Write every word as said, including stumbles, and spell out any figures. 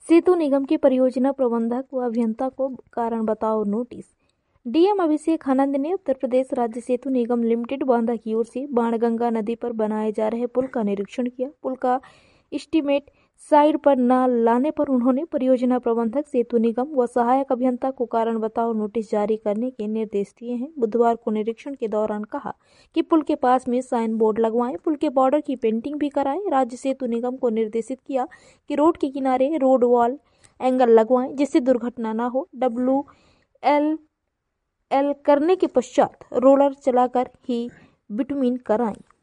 सेतु निगम के परियोजना प्रबंधक व अभियंता को कारण बताओ नोटिस। डीएम अभिषेक आनंद ने उत्तर प्रदेश राज्य सेतु निगम लिमिटेड बांदा की ओर से बाणगंगा नदी पर बनाए जा रहे पुल का निरीक्षण किया। पुल का एस्टीमेट साइड पर न लाने पर उन्होंने परियोजना प्रबंधक सेतु निगम व सहायक अभियंता को कारण बताओ नोटिस जारी करने के निर्देश दिए हैं। बुधवार को निरीक्षण के दौरान कहा कि पुल के पास में साइन बोर्ड लगवाएं, पुल के बॉर्डर की पेंटिंग भी कराएं। राज्य सेतु निगम को निर्देशित किया कि रोड के किनारे रोड वॉल एंगल लगवाएं जिससे दुर्घटना न हो। डब्ल्यू एल एल करने के पश्चात रोलर चलाकर ही बिटुमिन कराएं।